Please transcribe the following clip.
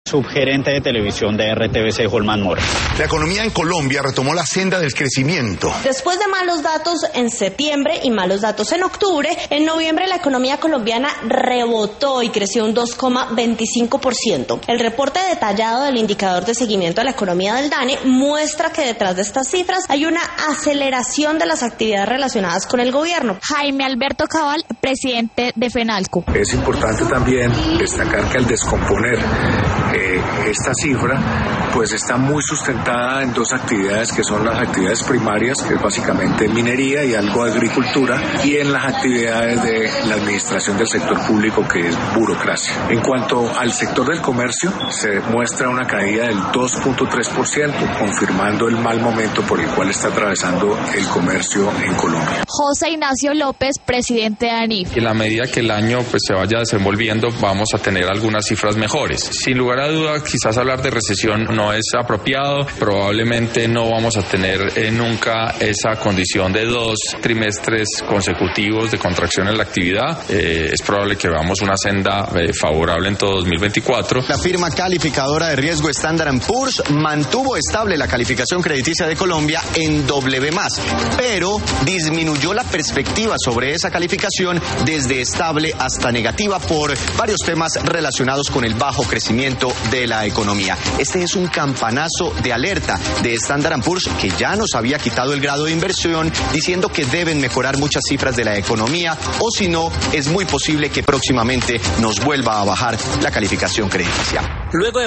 Subgerente de televisión de RTVC, Holman Mora. La economía en Colombia retomó la senda del crecimiento. Después de malos datos en septiembre y malos datos en octubre, en noviembre la economía colombiana rebotó y creció un 2,25%. El reporte detallado del indicador de seguimiento de la economía del DANE muestra que detrás de estas cifras hay una aceleración de las actividades relacionadas con el gobierno. Jaime Alberto Cabal, presidente de FENALCO. Es importante también destacar que al descomponer esta cifra, pues está muy sustentada en dos actividades que son las actividades primarias, que es básicamente minería y algo de agricultura, y en las actividades de la administración del sector público, que es burocracia. En cuanto al sector del comercio, se muestra una caída del 2,3%, confirmando el mal momento por el cual está atravesando el comercio en Colombia. José Ignacio López, presidente de ANIF. En la medida que el año se vaya desenvolviendo, vamos a tener algunas cifras mejores. Sin lugar a duda, quizás hablar de recesión no es apropiado. Probablemente no vamos a tener nunca esa condición de 2 trimestres consecutivos de contracción en la actividad. Es probable que veamos una senda favorable en todo 2024. La firma calificadora de riesgo Standard & Poor's mantuvo estable la calificación crediticia de Colombia en W+, pero disminuyó la perspectiva sobre esa calificación desde estable hasta negativa por varios temas relacionados con el bajo crecimiento de la economía. Este es un campanazo de alerta de Standard & Poor's, que ya nos había quitado el grado de inversión, diciendo que deben mejorar muchas cifras de la economía, o si no, es muy posible que próximamente nos vuelva a bajar la calificación crediticia. Luego de